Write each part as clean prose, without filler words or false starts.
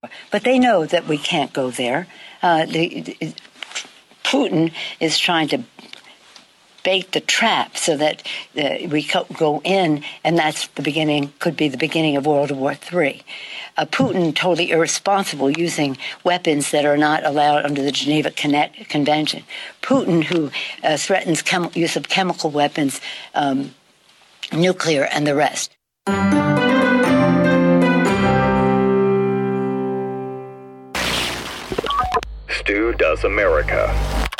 But they know that we can't go there. Putin is trying to bait the trap so that we go in, and that's could be the beginning of World War III. Putin, totally irresponsible, using weapons that are not allowed under the Geneva Convention. Putin, who threatens use of chemical weapons, nuclear, and the rest. Stu Does America.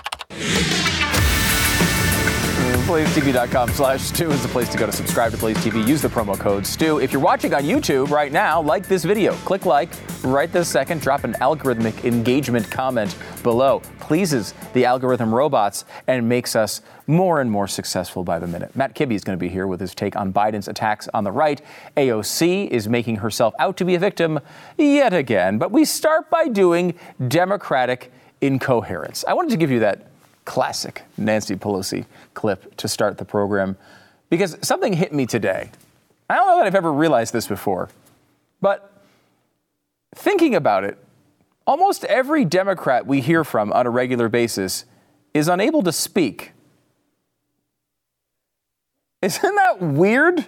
BlazeTV.com/Stu is the place to go to subscribe to Blaze TV. Use the promo code Stu. If you're watching on YouTube right now, like this video. Click like right this second. Drop an algorithmic engagement comment below. Pleases the algorithm robots and makes us more and more successful by the minute. Matt Kibbe is going to be here with his take on Biden's attacks on the right. AOC is making herself out to be a victim yet again. But we start by doing Democratic incoherence. I wanted to give you that classic Nancy Pelosi clip to start the program because something hit me today. I don't know that I've ever realized this before, but thinking about it, almost every Democrat we hear from on a regular basis is unable to speak. Isn't that weird?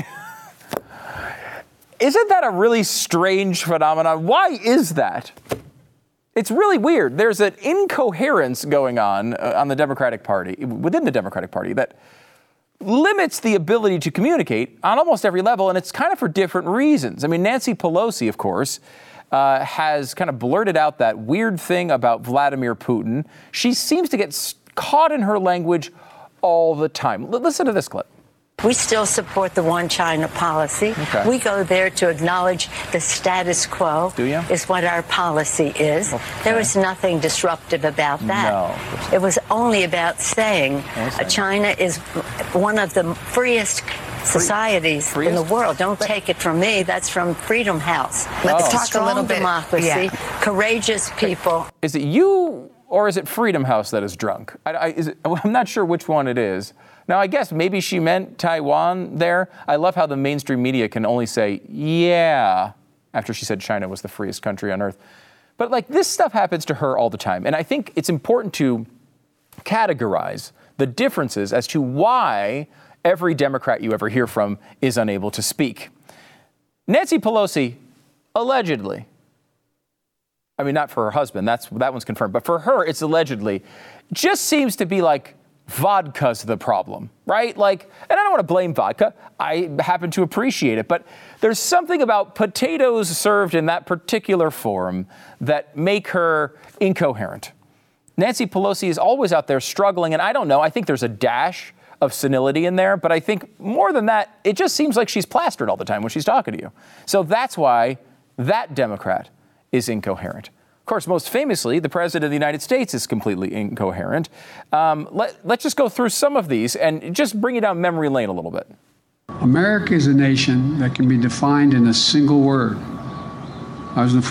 Isn't that a really strange phenomenon? Why is that? It's really weird. There's an incoherence going on the Democratic Party, within the Democratic Party, that limits the ability to communicate on almost every level, and it's kind of for different reasons. I mean, Nancy Pelosi, of course, has kind of blurted out that weird thing about Vladimir Putin. She seems to get caught in her language all the time. Listen to this clip. We still support the one China policy. Okay. We go there to acknowledge the status quo. Do you? Is what our policy is. Okay. There was nothing disruptive about that. No. It was only about saying China is one of the freest societies in the world. Don't take it from me. That's from Freedom House. Let's talk a little bit. Democracy, courageous people. Is it you or is it Freedom House that is drunk? I'm not sure which one it is. Now, I guess maybe she meant Taiwan there. I love how the mainstream media can only say, yeah, after she said China was the freest country on earth. But this stuff happens to her all the time. And I think it's important to categorize the differences as to why every Democrat you ever hear from is unable to speak. Nancy Pelosi, allegedly, I mean, not for her husband, that one's confirmed, but for her, it's allegedly, just seems to be vodka's the problem, right? And I don't want to blame vodka. I happen to appreciate it. But there's something about potatoes served in that particular form that make her incoherent. Nancy Pelosi is always out there struggling. And I don't know. I think there's a dash of senility in there. But I think more than that, it just seems like she's plastered all the time when she's talking to you. So that's why that Democrat is incoherent. Of course, most famously, the president of the United States is completely incoherent. Let's just go through some of these and just bring you down memory lane a little bit. America is a nation that can be defined in a single word. I was in the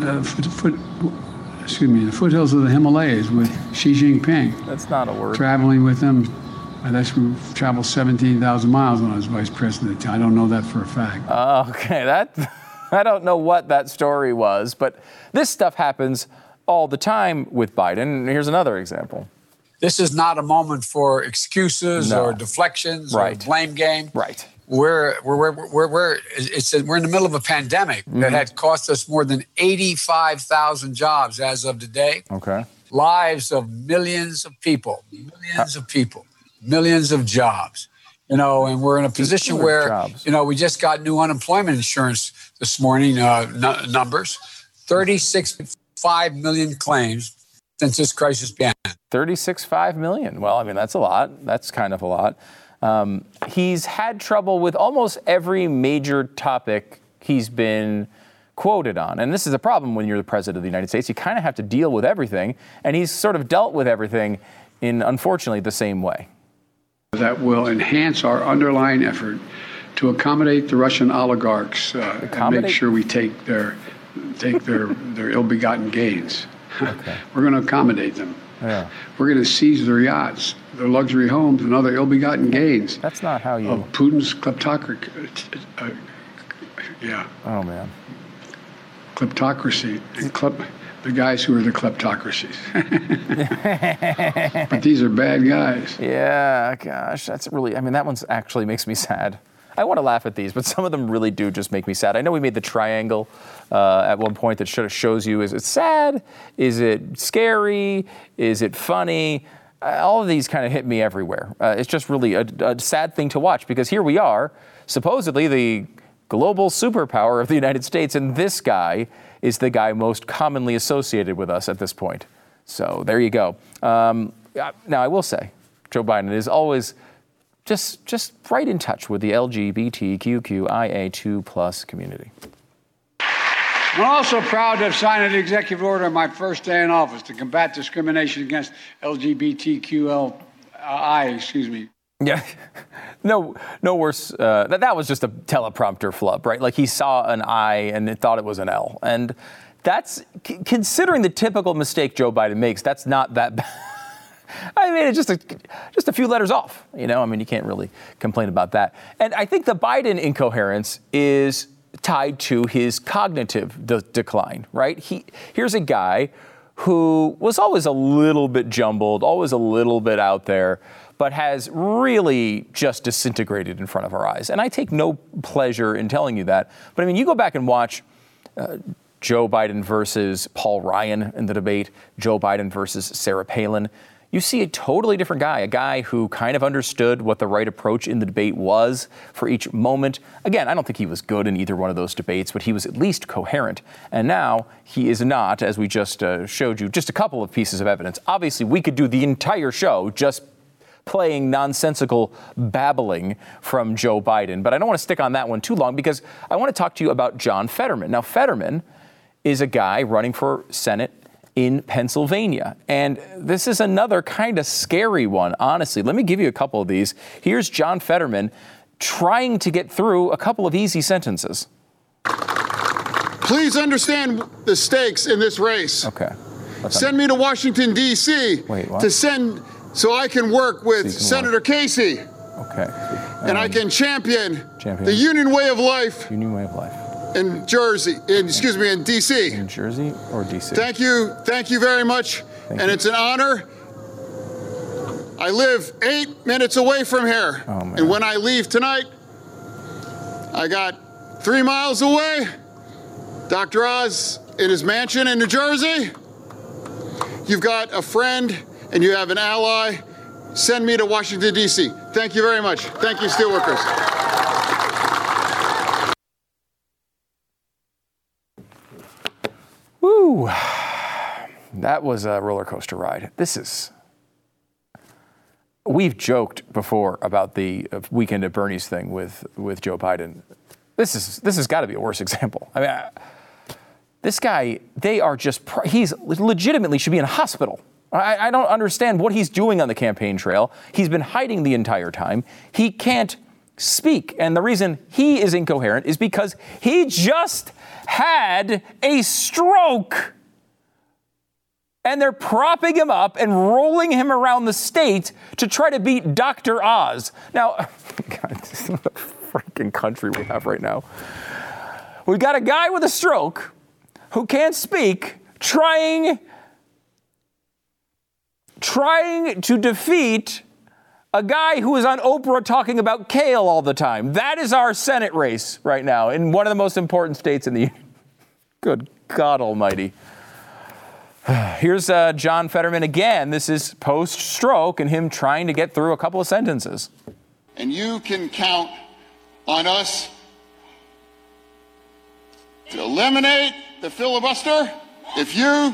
foothills of the Himalayas with Xi Jinping. That's not a word. Traveling with him. I traveled 17,000 miles when I was vice president. I don't know that for a fact. Okay, I don't know what that story was, but this stuff happens all the time with Biden. Here's another example. This is not a moment for excuses or deflections or blame game. Right. We're in the middle of a pandemic that had cost us more than 85,000 jobs as of today. Okay. Lives of millions of people, millions of jobs. And we're in a position where, we just got new unemployment insurance this morning, numbers, 36.5 million claims since this crisis began. 36.5 million. Well, I mean, that's a lot. That's kind of a lot. He's had trouble with almost every major topic he's been quoted on. And this is a problem when you're the president of the United States. You kind of have to deal with everything. And he's sort of dealt with everything in, unfortunately, the same way. That will enhance our underlying effort to accommodate the Russian oligarchs and make sure we take their ill-begotten gains. Okay. We're going to accommodate them. Yeah. We're going to seize their yachts, their luxury homes, and other ill-begotten gains. That's not how you... Of Putin's kleptocracy. Yeah. Oh, man. kleptocracy and the guys who are the kleptocracies. But these are bad guys. Yeah, gosh, that's really, that one's actually makes me sad. I want to laugh at these, but some of them really do just make me sad. I know we made the triangle at one point that shows you, is it sad? Is it scary? Is it funny? All of these kind of hit me everywhere. It's just really a sad thing to watch, because here we are, supposedly the global superpower of the United States, and this guy is the guy most commonly associated with us at this point. So there you go. Now, I will say, Joe Biden is always just right in touch with the LGBTQIA2+ community. I'm also proud to have signed an executive order on my first day in office to combat discrimination against LGBTQI. Yeah, no worse. That was just a teleprompter flub, right? Like he saw an I and thought it was an L. And that's, considering the typical mistake Joe Biden makes, that's not that bad. It's just a few letters off, you can't really complain about that. And I think the Biden incoherence is tied to his cognitive decline, right? Here's a guy who was always a little bit jumbled, always a little bit out there, but has really just disintegrated in front of our eyes. And I take no pleasure in telling you that. But you go back and watch Joe Biden versus Paul Ryan in the debate, Joe Biden versus Sarah Palin. You see a totally different guy, a guy who kind of understood what the right approach in the debate was for each moment. Again, I don't think he was good in either one of those debates, but he was at least coherent. And now he is not, as we just showed you, just a couple of pieces of evidence. Obviously, we could do the entire show just playing nonsensical babbling from Joe Biden. But I don't want to stick on that one too long, because I want to talk to you about John Fetterman. Now, Fetterman is a guy running for Senate in Pennsylvania. And this is another kind of scary one, honestly. Let me give you a couple of these. Here's John Fetterman trying to get through a couple of easy sentences. Please understand the stakes in this race. Okay. Send me to Washington, D.C. So I can work with Senator Casey. Okay. And I can champion the Union way of life. Union way of life. In D.C. In Jersey or D.C.? Thank you very much. And it's an honor. I live 8 minutes away from here. Oh, man. And when I leave tonight, I got 3 miles away, Dr. Oz in his mansion in New Jersey. You've got a friend and you have an ally. Send me to Washington, D.C. Thank you very much. Thank you, Steelworkers. Woo. That was a roller coaster ride. We've joked before about the Weekend at Bernie's thing with Joe Biden. This has got to be a worse example. This guy, he's legitimately should be in a hospital. I don't understand what he's doing on the campaign trail. He's been hiding the entire time. He can't speak. And the reason he is incoherent is because he just had a stroke. And they're propping him up and rolling him around the state to try to beat Dr. Oz. Now, God, this is what a freaking country we have right now. We've got a guy with a stroke who can't speak trying to defeat a guy who is on Oprah talking about kale all the time. That is our Senate race right now in one of the most important states in the Union. Good God almighty. Here's John Fetterman again. This is post-stroke and him trying to get through a couple of sentences. And you can count on us to eliminate the filibuster if you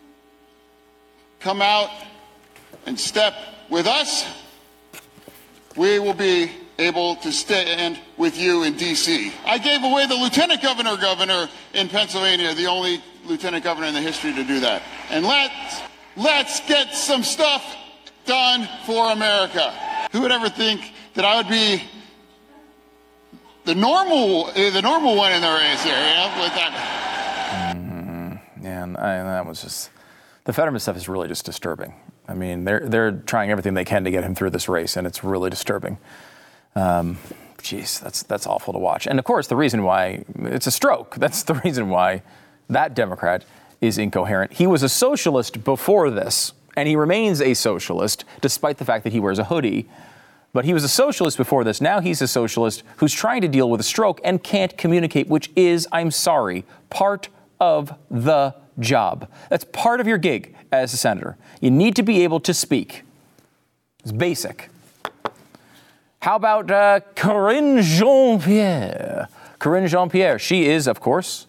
come out and step with us. We will be able to stand with you in D.C. I gave away the lieutenant governor in Pennsylvania, the only lieutenant governor in the history to do that. And let's get some stuff done for America. Who would ever think that I would be the normal one in the race here? With that. And that was just, the Fetterman stuff is really just disturbing. I mean, they're trying everything they can to get him through this race, and it's really disturbing. That's awful to watch. And of course, the reason why it's a stroke. That's the reason why That Democrat is incoherent. He was a socialist before this, and he remains a socialist despite the fact that he wears a hoodie. But he was a socialist before this. Now he's a socialist who's trying to deal with a stroke and can't communicate, which is, I'm sorry, part of the job. That's part of your gig as a senator. You need to be able to speak. It's basic. How about Karine Jean-Pierre? Karine Jean-Pierre, she is, of course,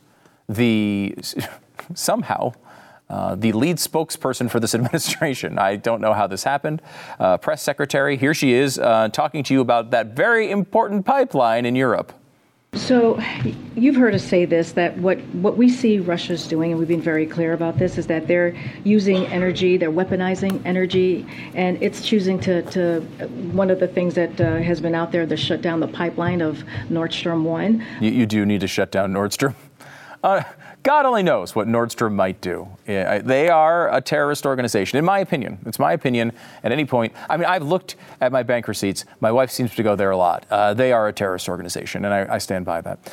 somehow the lead spokesperson for this administration. I don't know how this happened. Press secretary, here she is talking to you about that very important pipeline in Europe. So you've heard us say this, that what we see Russia's doing, and we've been very clear about this, is that they're using energy, they're weaponizing energy, and it's choosing to one of the things that has been out there, to shut down the pipeline of Nord Stream 1. You do need to shut down Nord Stream. God only knows what Nord Stream might do. They are a terrorist organization, in my opinion. It's my opinion at any point. I mean, I've looked at my bank receipts. My wife seems to go there a lot. They are a terrorist organization, and I stand by that.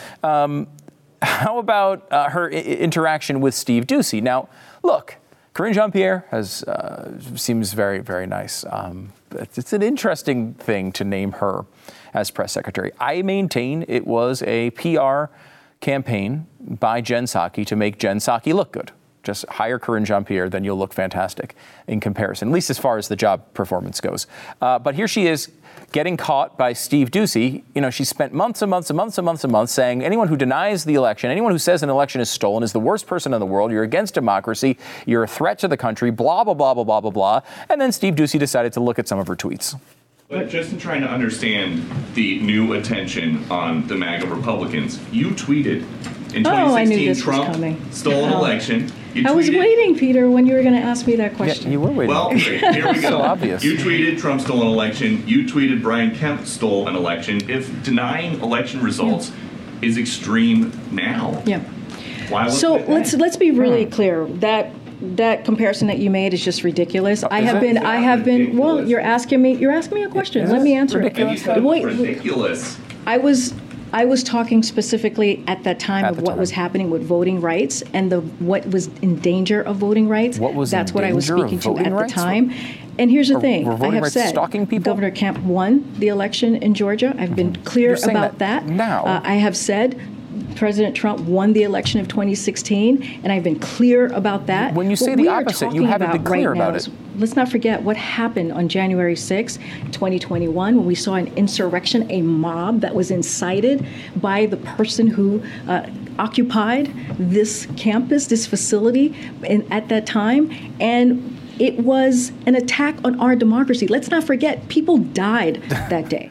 How about her interaction with Steve Doocy? Now, look, Karine Jean-Pierre seems very, very nice. It's an interesting thing to name her as press secretary. I maintain it was a PR campaign by Jen Psaki to make Jen Psaki look good. Just hire Karine Jean-Pierre, then you'll look fantastic in comparison, at least as far as the job performance goes. But here she is getting caught by Steve Doocy. You know, she spent months and months and months and months and months saying anyone who denies the election, anyone who says an election is stolen is the worst person in the world. You're against democracy. You're a threat to the country, blah, blah, blah, blah, blah, blah, blah. And then Steve Doocy decided to look at some of her tweets. But just in trying to understand the new attention on the MAGA Republicans, you tweeted in 2016 Trump stole an election. I was waiting, Peter, when you were going to ask me that question. Yeah, you were waiting. Well, here we go. So obvious. You tweeted Trump stole an election. You tweeted Brian Kemp stole an election. If denying election results is extreme now, why? So let's be really clear. That comparison that you made is just ridiculous. I have been. Well, you're asking me a question. Let me answer it. Ridiculous. I was talking specifically at that time of what was happening with voting rights and what was in danger of voting rights. That's what I was speaking to at the time. And here's the thing. I have said Governor Kemp won the election in Georgia. I've been clear about that. Now. I have said President Trump won the election of 2016, and I've been clear about that. When you say the opposite, you haven't been clear about it. Let's not forget what happened on January 6, 2021, when we saw an insurrection, a mob that was incited by the person who occupied this campus, this facility at that time. And it was an attack on our democracy. Let's not forget, people died that day.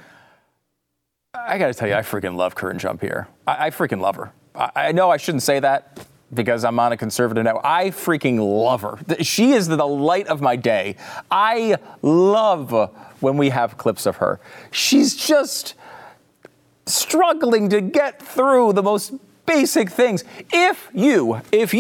I got to tell you, I freaking love Karine Jean-Pierre. I freaking love her. I know I shouldn't say that because I'm on a conservative network. I freaking love her. She is the light of my day. I love when we have clips of her. She's just struggling to get through the most basic things. If you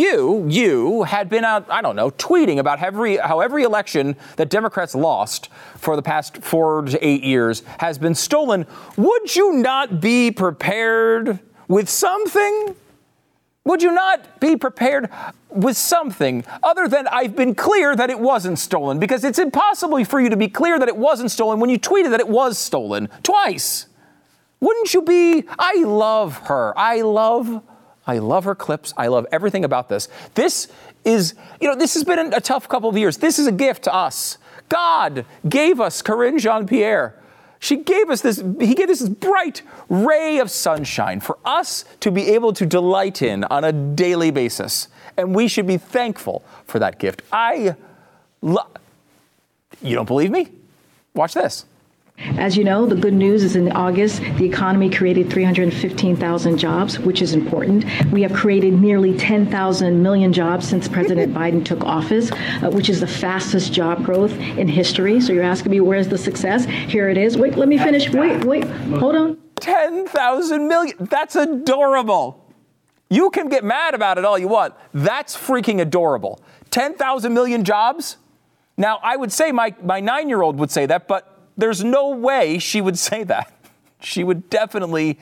had been out, I don't know, tweeting about how every election that Democrats lost for the past 4 to 8 years has been stolen, would you not be prepared with something? Would you not be prepared with something other than I've been clear that it wasn't stolen? Because it's impossible for you to be clear that it wasn't stolen when you tweeted that it was stolen twice. Wouldn't you be? I love her. I love her clips. I love everything about this. This has been a tough couple of years. This is a gift to us. God gave us Karine Jean-Pierre. He gave us this bright ray of sunshine for us to be able to delight in on a daily basis. And we should be thankful for that gift. You don't believe me? Watch this. As you know, the good news is in August, the economy created 315,000 jobs, which is important. We have created nearly 10,000 million jobs since President Biden took office, which is the fastest job growth in history. So you're asking me, where's the success? Here it is. Wait, let me finish. Wait, hold on. 10,000 million. That's adorable. You can get mad about it all you want. That's freaking adorable. 10,000 million jobs? Now, I would say my 9-year-old would say that, but there's no way she would say that. She would definitely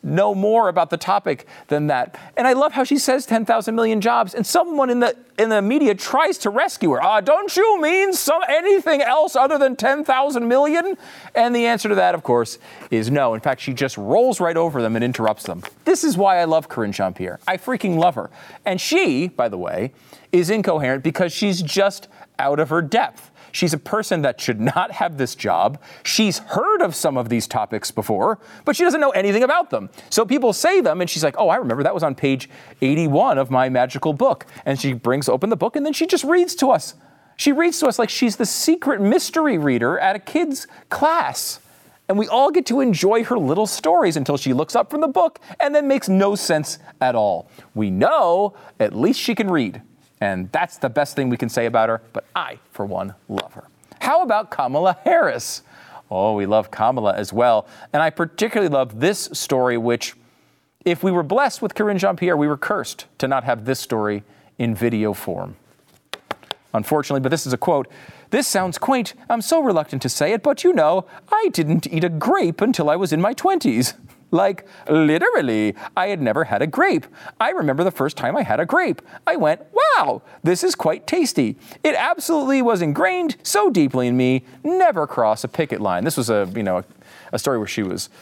know more about the topic than that. And I love how she says 10,000 million jobs, and someone in the media tries to rescue her. Don't you mean anything else other than 10,000 million? And the answer to that, of course, is no. In fact, she just rolls right over them and interrupts them. This is why I love Karine Jean-Pierre. I freaking love her. And she, by the way, is incoherent because she's just out of her depth. She's a person that should not have this job. She's heard of some of these topics before, but she doesn't know anything about them. So people say them, and she's like, oh, I remember that was on page 81 of my magical book. And she brings open the book, and then she just reads to us. She reads to us like she's the secret mystery reader at a kid's class. And we all get to enjoy her little stories until she looks up from the book and then makes no sense at all. We know at least she can read. And that's the best thing we can say about her, but I, for one, love her. How about Kamala Harris? Oh, we love Kamala as well. And I particularly love this story, which, if we were blessed with Karine Jean-Pierre, we were cursed to not have this story in video form. Unfortunately, but this is a quote. This sounds quaint. I'm so reluctant to say it, but I didn't eat a grape until I was in my 20s. Like, literally, I had never had a grape. I remember the first time I had a grape. I went, wow, this is quite tasty. It absolutely was ingrained so deeply in me, never cross a picket line. This was a story where she was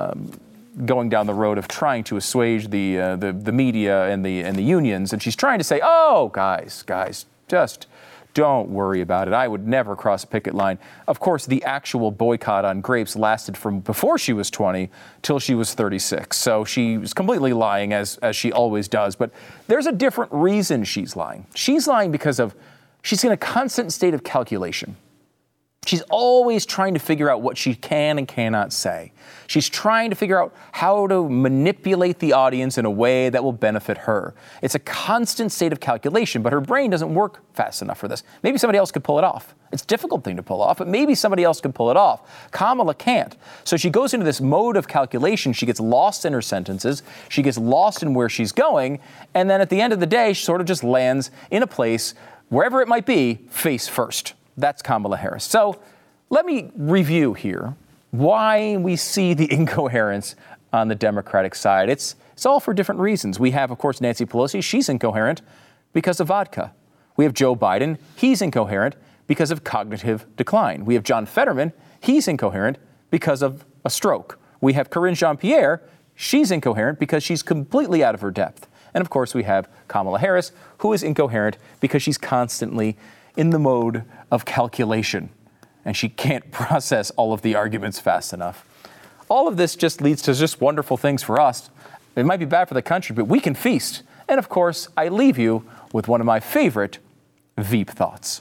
going down the road of trying to assuage the media and the unions. And she's trying to say, oh, guys, just don't worry about it. I would never cross a picket line. Of course, the actual boycott on grapes lasted from before she was 20 till she was 36. So she was completely lying, as she always does. But there's a different reason she's lying. She's lying because she's in a constant state of calculation. She's always trying to figure out what she can and cannot say. She's trying to figure out how to manipulate the audience in a way that will benefit her. It's a constant state of calculation, but her brain doesn't work fast enough for this. Maybe somebody else could pull it off. It's a difficult thing to pull off, but maybe somebody else could pull it off. Kamala can't. So she goes into this mode of calculation. She gets lost in her sentences. She gets lost in where she's going. And then at the end of the day, she sort of just lands in a place, wherever it might be, face first. That's Kamala Harris. So let me review here why we see the incoherence on the Democratic side. It's all for different reasons. We have, of course, Nancy Pelosi. She's incoherent because of vodka. We have Joe Biden. He's incoherent because of cognitive decline. We have John Fetterman. He's incoherent because of a stroke. We have Karine Jean-Pierre. She's incoherent because she's completely out of her depth. And, of course, we have Kamala Harris, who is incoherent because she's constantly in the mode of calculation, and she can't process all of the arguments fast enough. All of this just leads to just wonderful things for us. It might be bad for the country, but we can feast. And of course, I leave you with one of my favorite Veep thoughts.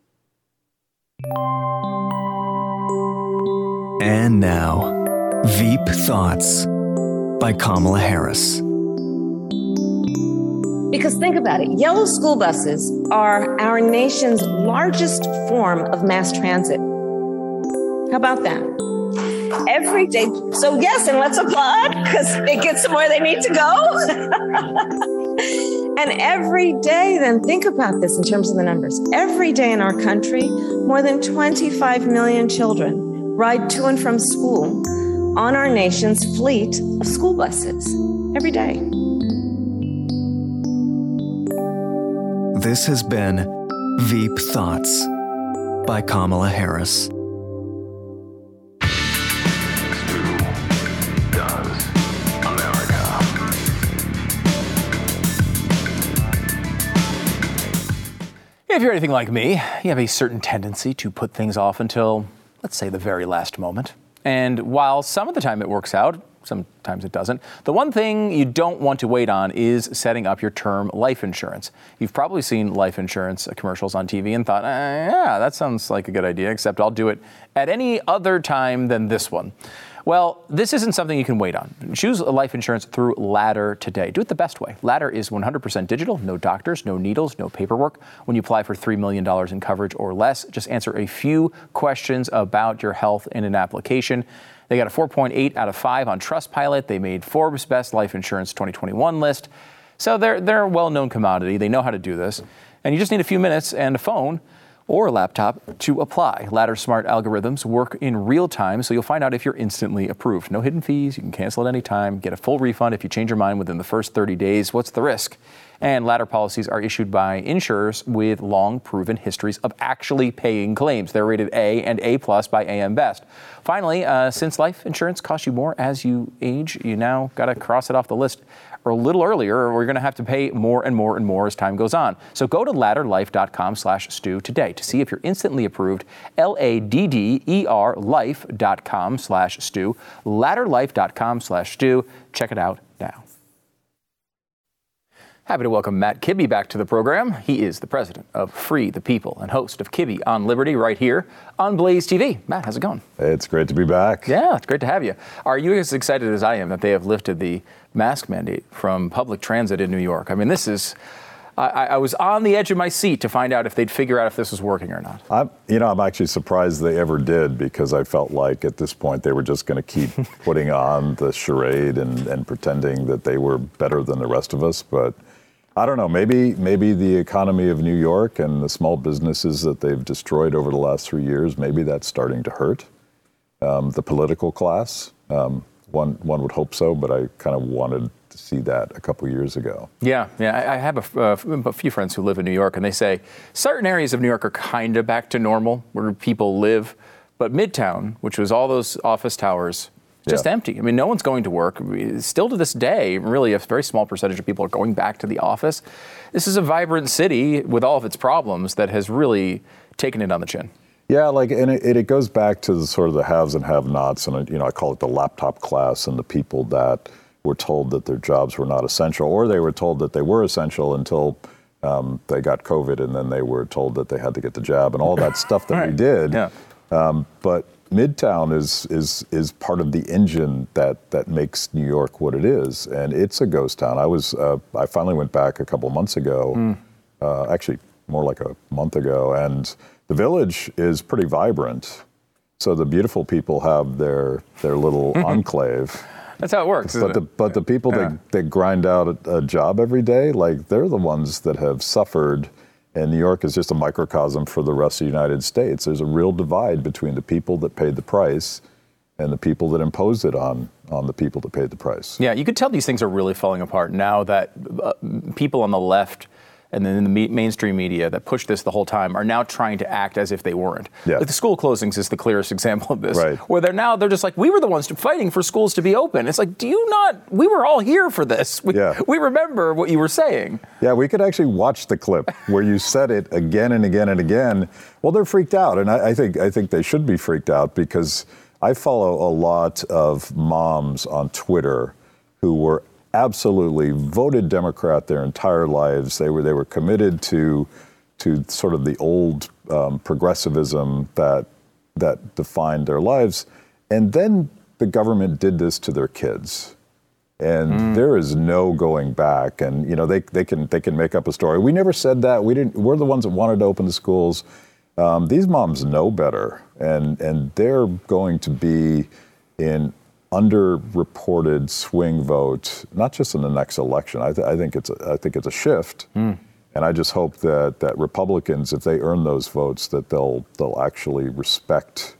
And now, Veep Thoughts by Kamala Harris. Because think about it, yellow school buses are our nation's largest form of mass transit. How about that? Every day. So yes, and let's applaud because it gets them where they need to go. And every day, then think about this in terms of the numbers. Every day in our country, more than 25 million children ride to and from school on our nation's fleet of school buses. Every day. This has been Veep Thoughts by Kamala Harris. Stu does America. If you're anything like me, you have a certain tendency to put things off until, let's say, the very last moment. And while some of the time it works out, sometimes it doesn't. The one thing you don't want to wait on is setting up your term life insurance. You've probably seen life insurance commercials on TV and thought, yeah, that sounds like a good idea, except I'll do it at any other time than this one. Well, this isn't something you can wait on. Choose life insurance through Ladder today. Do it the best way. Ladder is 100% digital, no doctors, no needles, no paperwork. When you apply for $3 million in coverage or less, just answer a few questions about your health in an application. They got a 4.8 out of 5 on Trustpilot. They made Forbes' Best Life Insurance 2021 list. So they're a well-known commodity. They know how to do this. And you just need a few minutes and a phone or a laptop to apply. Ladder's smart algorithms work in real time, so you'll find out if you're instantly approved. No hidden fees. You can cancel at any time. Get a full refund if you change your mind within the first 30 days. What's the risk? And Ladder policies are issued by insurers with long proven histories of actually paying claims. They're rated A and A+ by AM Best. Finally, since life insurance costs you more as you age, you now got to cross it off the list a little earlier, or you're going to have to pay more and more and more as time goes on. So go to ladderlife.com/Stu today to see if you're instantly approved. LADDER life.com/Stu. Ladderlife.com/Stu. Check it out now. Happy to welcome Matt Kibbe back to the program. He is the president of Free the People and host of Kibbe on Liberty right here on Blaze TV. Matt, how's it going? It's great to be back. Yeah, it's great to have you. Are you as excited as I am that they have lifted the mask mandate from public transit in New York? I mean, this is... I was on the edge of my seat to find out if they'd figure out if this was working or not. I'm actually surprised they ever did, because I felt like at this point they were just going to keep putting on the charade and pretending that they were better than the rest of us. But I don't know, maybe the economy of New York and the small businesses that they've destroyed over the last 3 years, maybe that's starting to hurt the political class. One would hope so, but I kind of wanted to see that a couple years ago. Yeah. I have a few friends who live in New York, and they say certain areas of New York are kind of back to normal where people live, but Midtown, which was all those office towers, just empty. I mean, no one's going to work. Still to this day, really a very small percentage of people are going back to the office. This is a vibrant city with all of its problems that has really taken it on the chin. Yeah, and it goes back to the sort of the haves and have-nots, and I call it the laptop class, and the people that were told that their jobs were not essential, or they were told that they were essential until they got COVID, and then they were told that they had to get the jab, and all that stuff that we did. Yeah. But Midtown is part of the engine that makes New York what it is, and it's a ghost town. I finally went back a couple months ago, actually more like a month ago, and the Village is pretty vibrant. So the beautiful people have their little enclave. That's how it works, isn't it? But the people that grind out a job every day, they're the ones that have suffered. And New York is just a microcosm for the rest of the United States. There's a real divide between the people that paid the price and the people that imposed it on the people that paid the price. Yeah, you could tell these things are really falling apart now that people on the left and then in the mainstream media that pushed this the whole time are now trying to act as if they weren't. Yeah. Like the school closings is the clearest example of this. Right. Where they're just like, we were the ones fighting for schools to be open. It's like, we were all here for this. We remember what you were saying. Yeah, we could actually watch the clip where you said it again and again and again. Well, they're freaked out. And I think they should be freaked out, because I follow a lot of moms on Twitter who were absolutely voted Democrat their entire lives. They were committed to sort of the old progressivism that defined their lives, and then the government did this to their kids, and there is no going back. And they can make up a story. We never said that. We're the ones that wanted to open the schools. These moms know better, and they're going to be in underreported swing vote, not just in the next election. I think it's a shift, and I just hope that Republicans, if they earn those votes, that they'll actually respect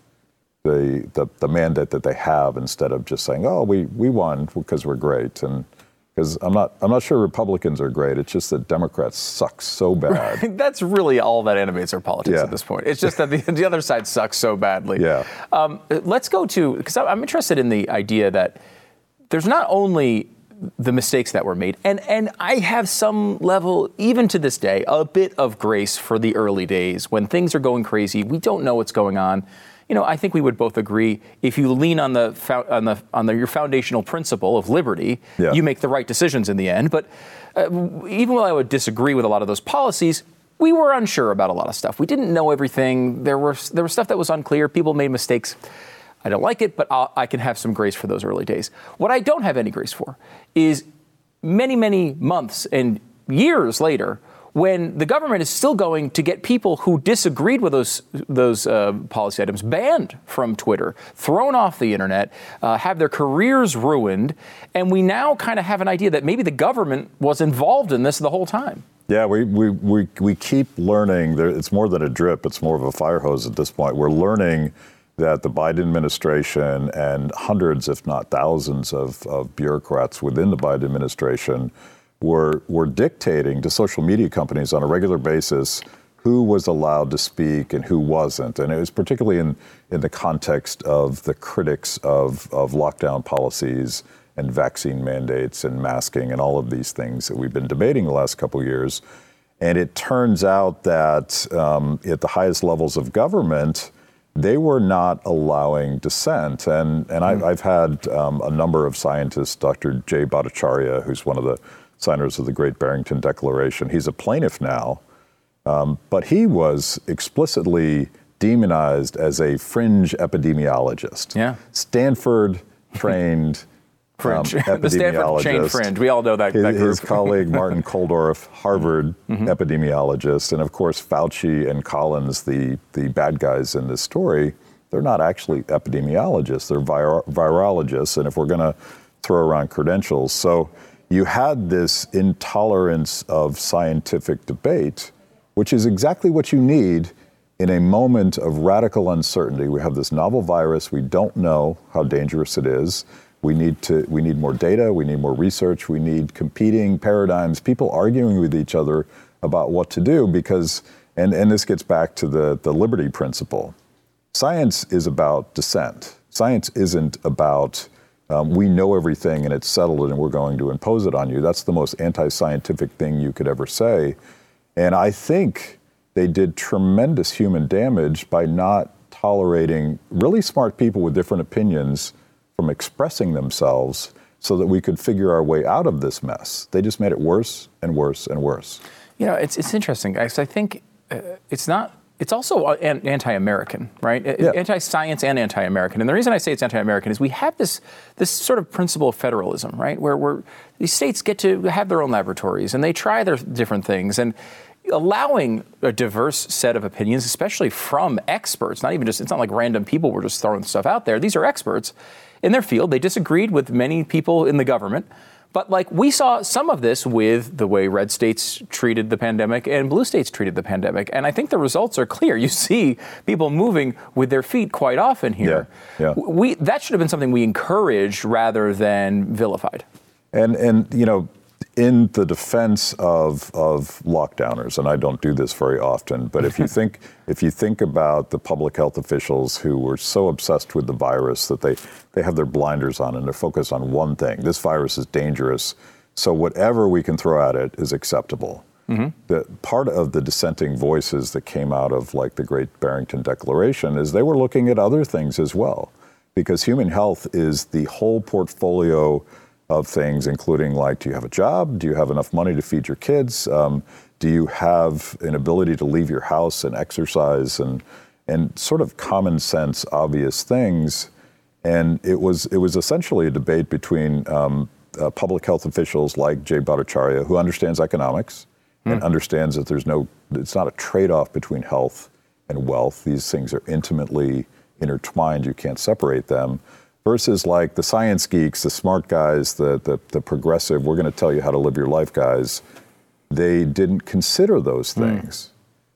the mandate that they have, instead of just saying, oh, we won because we're great. And because I'm not sure Republicans are great. It's just that Democrats suck so bad. That's really all that animates our politics at this point. It's just that the other side sucks so badly. Yeah. Let's go to, because I'm interested in the idea that there's not only the mistakes that were made, and I have some level, even to this day, a bit of grace for the early days when things are going crazy. We don't know what's going on. I think we would both agree, if you lean on your foundational principle of liberty, you make the right decisions in the end. But even while I would disagree with a lot of those policies, we were unsure about a lot of stuff. We didn't know everything. There was stuff that was unclear. People made mistakes. I don't like it, but I can have some grace for those early days. What I don't have any grace for is many, many months and years later, when the government is still going to get people who disagreed with those policy items banned from Twitter, thrown off the internet, have their careers ruined, and we now kind of have an idea that maybe the government was involved in this the whole time. Yeah, we keep learning. It's more than a drip. It's more of a fire hose at this point. We're learning that the Biden administration and hundreds, if not thousands, of bureaucrats within the Biden administration were dictating to social media companies on a regular basis who was allowed to speak and who wasn't. And it was particularly in the context of the critics of lockdown policies and vaccine mandates and masking and all of these things that we've been debating the last couple of years. And it turns out that at the highest levels of government, they were not allowing dissent. And I've had a number of scientists, Dr. Jay Bhattacharya, who's one of the signers of the Great Barrington Declaration. He's a plaintiff now, but he was explicitly demonized as a fringe epidemiologist. Yeah. Stanford trained Fringe. The Stanford chain Fringe. We all know that group. His colleague, Martin Kulldorff, Harvard epidemiologist. And of course, Fauci and Collins, the bad guys in this story, they're not actually epidemiologists. They're virologists. And if we're going to throw around credentials. So you had this intolerance of scientific debate, which is exactly what you need in a moment of radical uncertainty. We have this novel virus. We don't know how dangerous it is. We need more data, we need more research, we need competing paradigms, people arguing with each other about what to do because, and this gets back to the liberty principle. Science is about dissent. Science isn't about we know everything and it's settled and we're going to impose it on you. That's the most anti-scientific thing you could ever say. And I think they did tremendous human damage by not tolerating really smart people with different opinions from expressing themselves so that we could figure our way out of this mess. They just made it worse and worse and worse. You know, it's interesting. I think it's also anti-American, right? Yeah. Anti-science and anti-American. And the reason I say it's anti-American is we have this sort of principle of federalism, right? Where these states get to have their own laboratories and they try their different things. And allowing a diverse set of opinions, especially from experts, it's not like random people were just throwing stuff out there. These are experts in their field. They disagreed with many people in the government. But like we saw some of this with the way red states treated the pandemic and blue states treated the pandemic. And I think the results are clear. You see people moving with their feet quite often here. Yeah. That should have been something we encouraged rather than vilified. And you know, in the defense of lockdowners, and I don't do this very often, but if you think about the public health officials who were so obsessed with the virus that they have their blinders on and they're focused on one thing: this virus is dangerous, so whatever we can throw at it is acceptable. The part of the dissenting voices that came out of like the Great Barrington Declaration is they were looking at other things as well, because human health is the whole portfolio of things, including like, do you have a job? Do you have enough money to feed your kids? Do you have an ability to leave your house and exercise and sort of common sense, obvious things? And it was essentially a debate between public health officials like Jay Bhattacharya, who understands economics and understands that it's not a trade-off between health and wealth. These things are intimately intertwined. You can't separate them. Versus like the science geeks, the smart guys, the progressive, we're going to tell you how to live your life guys. They didn't consider those things.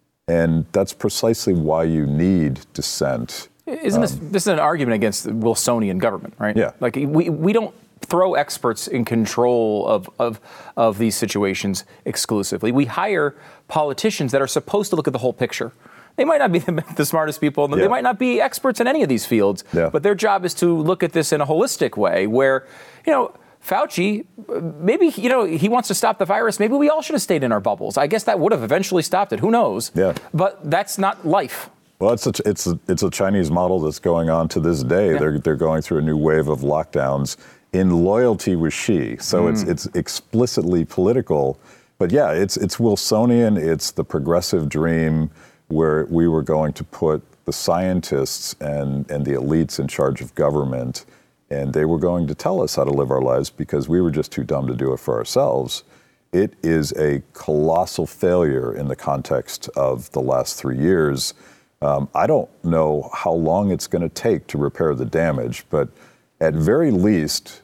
And that's precisely why you need dissent. Isn't this is an argument against the Wilsonian government, right? Yeah. Like we don't throw experts in control of these situations exclusively. We hire politicians that are supposed to look at the whole picture. They might not be the smartest people. They might not be experts in any of these fields. Yeah. But their job is to look at this in a holistic way where, you know, Fauci, maybe, you know, he wants to stop the virus. Maybe we all should have stayed in our bubbles. I guess that would have eventually stopped it. Who knows? Yeah. But that's not life. Well, it's a Chinese model that's going on to this day. Yeah. They're going through a new wave of lockdowns in loyalty with Xi. So it's explicitly political. But yeah, it's Wilsonian. It's the progressive dream, where we were going to put the scientists and the elites in charge of government, and they were going to tell us how to live our lives because we were just too dumb to do it for ourselves. it is a colossal failure in the context of the last 3 years. I don't know how long it's going to take to repair the damage, but at very least,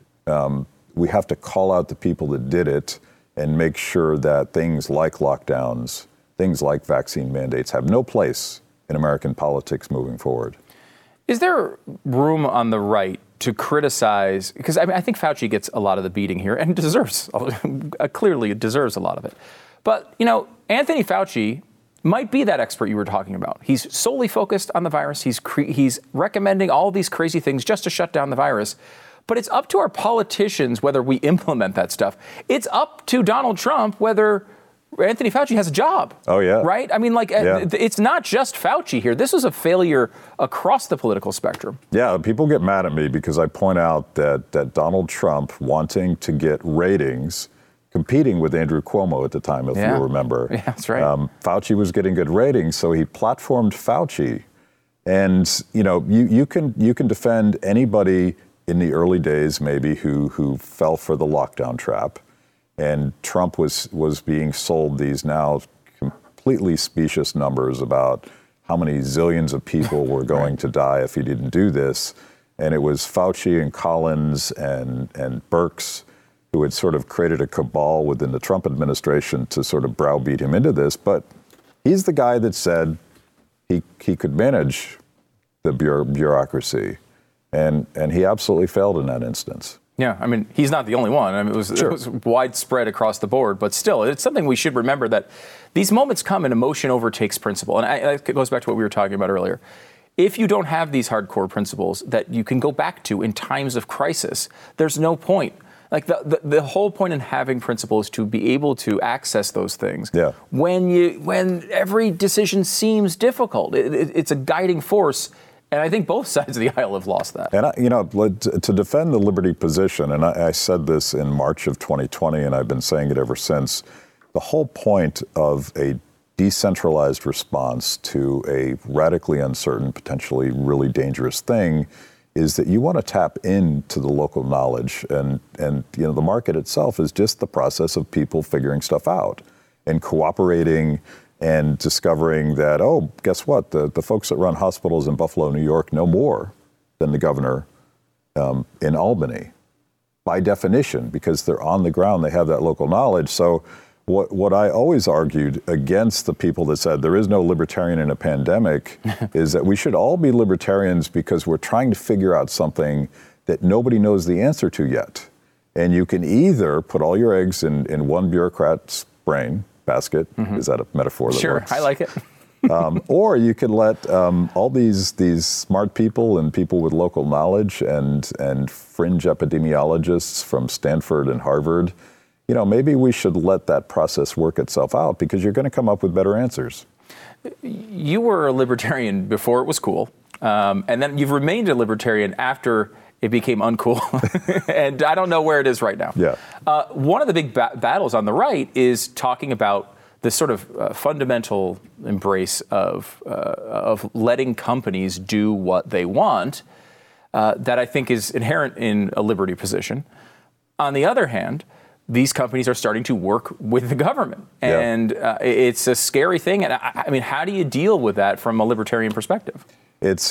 we have to call out the people that did it and make sure that things like lockdowns, things like vaccine mandates have no place in American politics moving forward. Is there room on the right to criticize, because I think Fauci gets a lot of the beating here and clearly deserves a lot of it. But, Anthony Fauci might be that expert you were talking about. He's solely focused on the virus. He's recommending all these crazy things just to shut down the virus. But it's up to our politicians whether we implement that stuff. It's up to Donald Trump whether Anthony Fauci has a job. Oh, yeah. Right? I mean, It's not just Fauci here. This is a failure across the political spectrum. Yeah, people get mad at me because I point out that Donald Trump wanting to get ratings, competing with Andrew Cuomo at the time, if you remember. Yeah, that's right. Fauci was getting good ratings, so he platformed Fauci. And, you can defend anybody in the early days, maybe, who fell for the lockdown trap. And Trump was being sold these now completely specious numbers about how many zillions of people were going to die if he didn't do this. And it was Fauci and Collins and Birx who had sort of created a cabal within the Trump administration to sort of browbeat him into this. But he's the guy that said he could manage the bureaucracy. And he absolutely failed in that instance. Yeah, I mean, he's not the only one. I mean, it was widespread across the board, but still, it's something we should remember that these moments come and emotion overtakes principle. And it goes back to what we were talking about earlier. If you don't have these hardcore principles that you can go back to in times of crisis, there's no point. Like the whole point in having principles is to be able to access those things. Yeah. When every decision seems difficult, it's a guiding force. And I think both sides of the aisle have lost that. And, to defend the liberty position, and I said this in March of 2020, and I've been saying it ever since, the whole point of a decentralized response to a radically uncertain, potentially really dangerous thing is that you want to tap into the local knowledge. And the market itself is just the process of people figuring stuff out and cooperating and discovering that, guess what? The folks that run hospitals in Buffalo, New York know more than the governor in Albany, by definition, because they're on the ground, they have that local knowledge. So what I always argued against the people that said there is no libertarian in a pandemic is that we should all be libertarians because we're trying to figure out something that nobody knows the answer to yet. And you can either put all your eggs in one bureaucrat's brain, basket. Is that a metaphor that works? I like it. Or you could let all these smart people and people with local knowledge and fringe epidemiologists from Stanford and Harvard, maybe we should let that process work itself out because you're going to come up with better answers. You were a libertarian before it was cool, and then you've remained a libertarian after it became uncool, and I don't know where it is right now. Yeah. One of the big battles on the right is talking about this sort of fundamental embrace of letting companies do what they want, that I think is inherent in a liberty position. On the other hand, these companies are starting to work with the government, and it's a scary thing. And I mean, how do you deal with that from a libertarian perspective? It's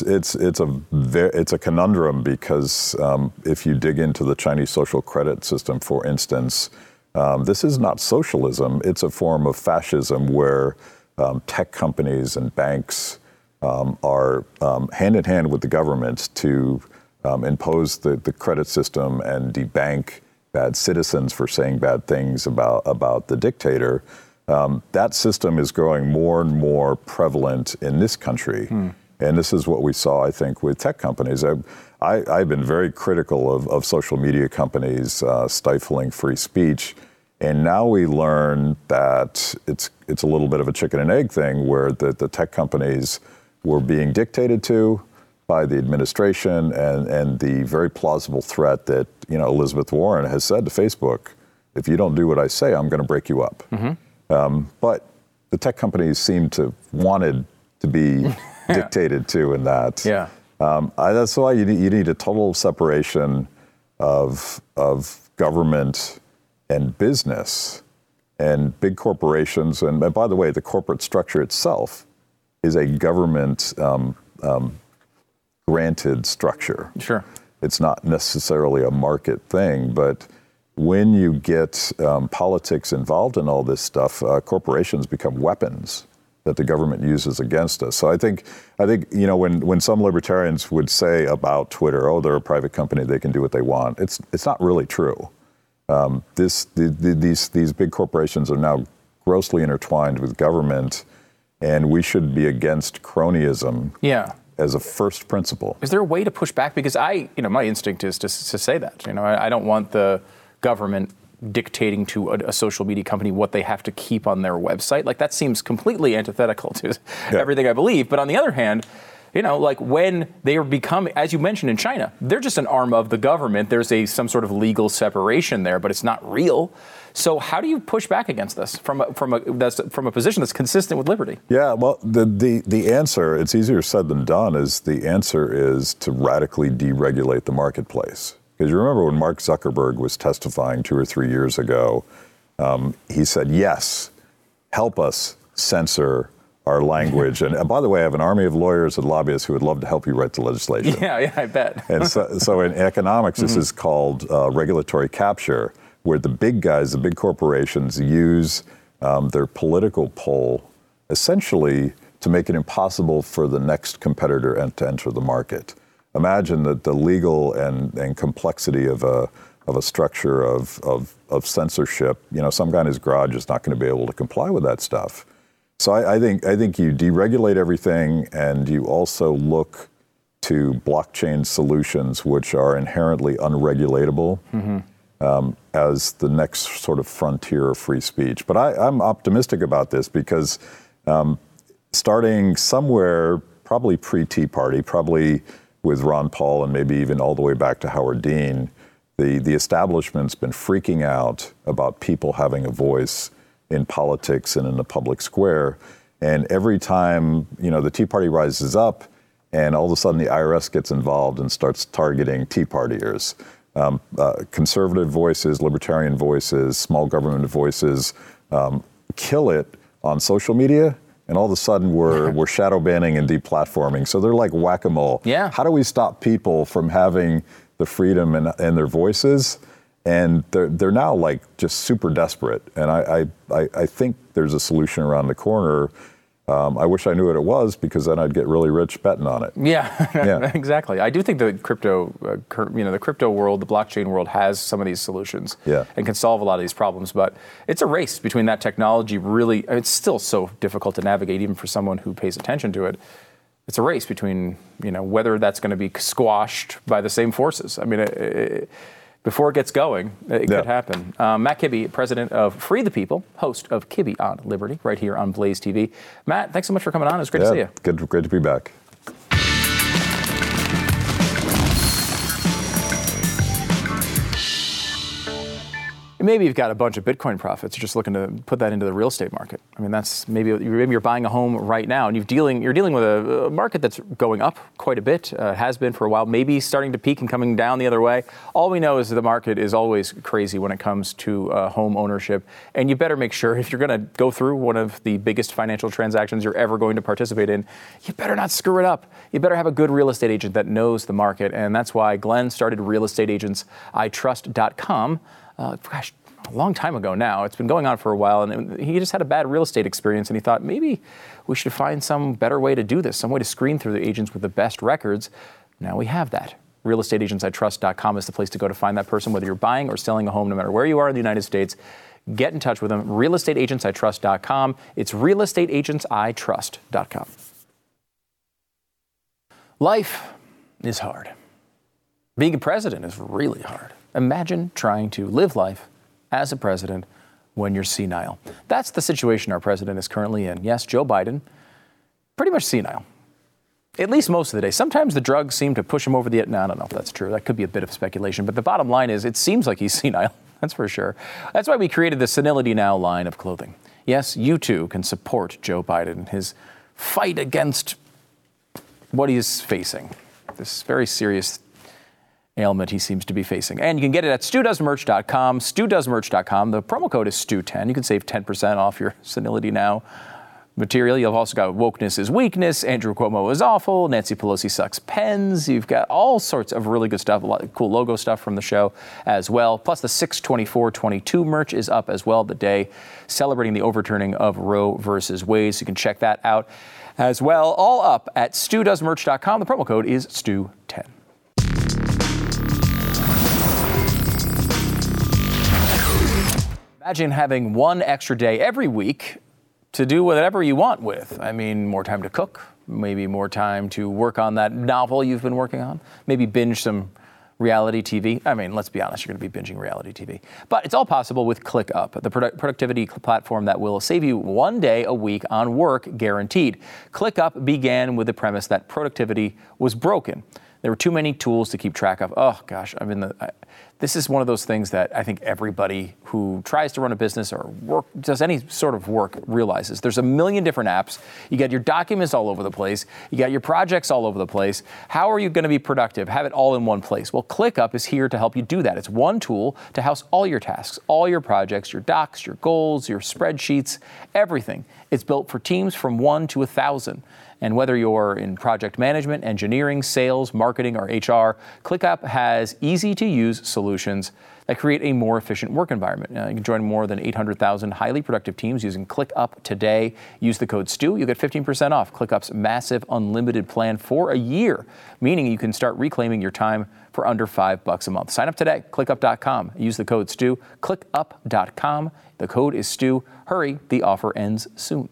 a conundrum because if you dig into the Chinese social credit system, for instance, this is not socialism. It's a form of fascism where tech companies and banks are hand in hand with the government to impose the credit system and debank bad citizens for saying bad things about the dictator. That system is growing more and more prevalent in this country. And this is what we saw, I think, with tech companies. I've been very critical of social media companies stifling free speech. And now we learn that it's a little bit of a chicken and egg thing where the tech companies were being dictated to by the administration and the very plausible threat that, Elizabeth Warren has said to Facebook, if you don't do what I say, I'm going to break you up. But the tech companies seem to wanted to be dictated to in that. Yeah. That's why you need a total separation of government and business. And big corporations, and by the way, the corporate structure itself is a government granted structure. Sure. It's not necessarily a market thing, but when you get politics involved in all this stuff, corporations become weapons that the government uses against us. So I think when some libertarians would say about Twitter, oh, they're a private company, they can do what they want, it's not really true. These big corporations are now grossly intertwined with government, and we should be against cronyism. Yeah. As a first principle. Is there a way to push back? Because my instinct is to say that. I don't want the government dictating to a social media company what they have to keep on their website. Like, that seems completely antithetical to everything I believe. But on the other hand, when they are becoming, as you mentioned in China, they're just an arm of the government. There's some sort of legal separation there, but it's not real. So how do you push back against this from a position that's consistent with liberty? Yeah, well, the answer, it's easier said than done, the answer is to radically deregulate the marketplace. Because you remember when Mark Zuckerberg was testifying 2 or 3 years ago, he said, yes, help us censor our language. And by the way, I have an army of lawyers and lobbyists who would love to help you write the legislation. Yeah, I bet. And so in economics, this is called regulatory capture, where the big guys, the big corporations, use their political pull essentially to make it impossible for the next competitor to enter the market. Imagine that the legal and complexity of a structure of censorship. Some guy in his garage is not going to be able to comply with that stuff. So I think you deregulate everything, and you also look to blockchain solutions which are inherently unregulatable as the next sort of frontier of free speech. But I'm optimistic about this because starting somewhere, probably pre-Tea Party, probably with Ron Paul and maybe even all the way back to Howard Dean, the establishment's been freaking out about people having a voice in politics and in the public square. And every time, the Tea Party rises up and all of a sudden the IRS gets involved and starts targeting Tea Partiers, conservative voices, libertarian voices, small government voices, kill it on social media. And all of a sudden we're shadow banning and deplatforming. So they're like whack-a-mole. Yeah. How do we stop people from having the freedom and their voices? And they're now like just super desperate. And I think there's a solution around the corner. I wish I knew what it was, because then I'd get really rich betting on it. Yeah. Exactly. I do think the crypto, the crypto world, the blockchain world has some of these solutions and can solve a lot of these problems. But it's a race between that technology. Really, it's still so difficult to navigate, even for someone who pays attention to it. It's a race between, whether that's going to be squashed by the same forces. I mean, before it gets going, it could happen. Matt Kibbe, president of Free the People, host of Kibbe on Liberty, right here on Blaze TV. Matt, thanks so much for coming on. It was great to see you. Great to be back. Maybe you've got a bunch of Bitcoin profits. You're just looking to put that into the real estate market. I mean, that's maybe you're buying a home right now, and you're dealing with a market that's going up quite a bit. Has been for a while, maybe starting to peak and coming down the other way. All we know is that the market is always crazy when it comes to home ownership, and you better make sure, if you're going to go through one of the biggest financial transactions you're ever going to participate in, you better not screw it up. You better have a good real estate agent that knows the market, and that's why Glenn started realestateagentsitrust.com. A long time ago now. It's been going on for a while, and he just had a bad real estate experience, and he thought maybe we should find some better way to do this, some way to screen through the agents with the best records. Now we have that. Realestateagentsitrust.com is the place to go to find that person, whether you're buying or selling a home, no matter where you are in the United States. Get in touch with them. Realestateagentsitrust.com. It's realestateagentsitrust.com. Life is hard. Being a president is really hard. Imagine trying to live life as a president when you're senile. That's the situation our president is currently in. Yes, Joe Biden, pretty much senile, at least most of the day. Sometimes the drugs seem to push him over the edge. No, I don't know if that's true. That could be a bit of speculation. But the bottom line is, it seems like he's senile. That's for sure. That's why we created the Senility Now line of clothing. Yes, you too can support Joe Biden in his fight against what he is facing, this very serious ailment he seems to be facing. And you can get it at StuDoesMerch.com, StuDoesMerch.com. The promo code is Stu10. You can save 10% off your Senility Now material. You've also got Wokeness is Weakness, Andrew Cuomo is Awful, Nancy Pelosi Sucks Pens. You've got all sorts of really good stuff, a lot of cool logo stuff from the show as well. Plus the 6/24/22 merch is up as well, the day celebrating the overturning of Roe versus Wade. So you can check that out as well. All up at StuDoesMerch.com. The promo code is Stu10. Imagine having one extra day every week to do whatever you want with. I mean, more time to cook, maybe more time to work on that novel you've been working on, maybe binge some reality TV. I mean, let's be honest, you're going to be binging reality TV. But it's all possible with ClickUp, the productivity platform that will save you one day a week on work guaranteed. ClickUp began with the premise that productivity was broken. There were too many tools to keep track of. Oh, gosh, this is one of those things that I think everybody who tries to run a business or does any sort of work realizes. There's a million different apps. You got your documents all over the place. You got your projects all over the place. How are you going to be productive? Have it all in one place. Well, ClickUp is here to help you do that. It's one tool to house all your tasks, all your projects, your docs, your goals, your spreadsheets, everything. It's built for teams from 1 to 1,000. And whether you're in project management, engineering, sales, marketing, or HR, ClickUp has easy-to-use solutions that create a more efficient work environment. You can join more than 800,000 highly productive teams using ClickUp today. Use the code STU. You'll get 15% off ClickUp's massive unlimited plan for a year, meaning you can start reclaiming your time for under $5 a month. Sign up today, ClickUp.com. Use the code STU, ClickUp.com. The code is STU. Hurry, the offer ends soon.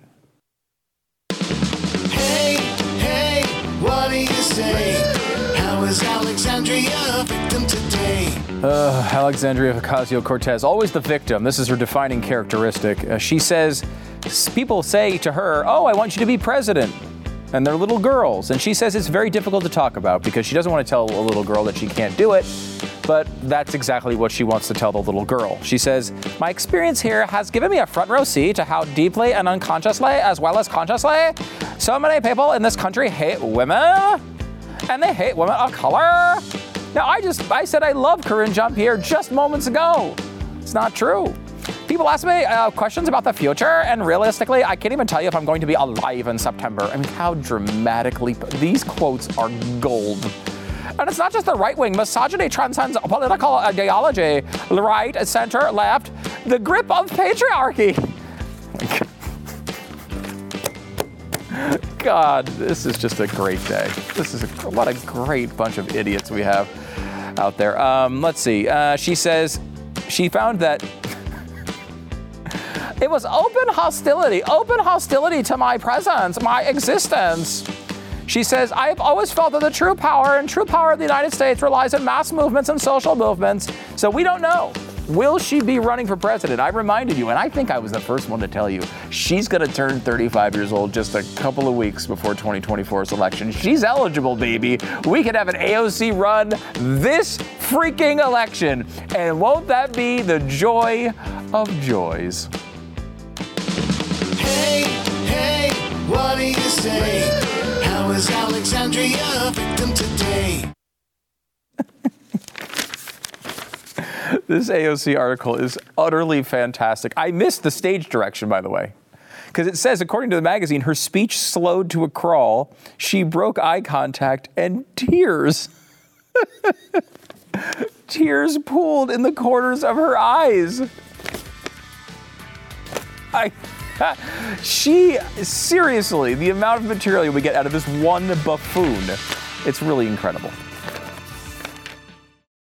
What do you say? How is Alexandria a victim today? Alexandria Ocasio-Cortez, always the victim. This is her defining characteristic. She says, people say to her, oh, I want you to be president. And they're little girls. And she says it's very difficult to talk about because she doesn't want to tell a little girl that she can't do it. But that's exactly what she wants to tell the little girl. She says, my experience here has given me a front row seat to how deeply and unconsciously, as well as consciously, so many people in this country hate women, and they hate women of color. Now, I said I love Karine Jean-Pierre just moments ago. It's not true. People ask me questions about the future, and realistically, I can't even tell you if I'm going to be alive in September. I mean, how dramatically, these quotes are gold. And it's not just the right wing. Misogyny transcends political ideology. Right, center, left. The grip of patriarchy. God, this is just a great day. What a great bunch of idiots we have out there. Let's see. She says she found that it was open hostility to my presence, my existence. She says, I've always felt that the true power of the United States relies on mass movements and social movements. So we don't know. Will she be running for president? I reminded you, and I think I was the first one to tell you, she's going to turn 35 years old just a couple of weeks before 2024's election. She's eligible, baby. We could have an AOC run this freaking election. And won't that be the joy of joys? Hey, what do you say? How is Alexandria a victim today? This AOC article is utterly fantastic. I missed the stage direction, by the way, because it says, according to the magazine, her speech slowed to a crawl. She broke eye contact and tears. Tears pooled in the corners of her eyes. Seriously, the amount of material we get out of this one buffoon, it's really incredible.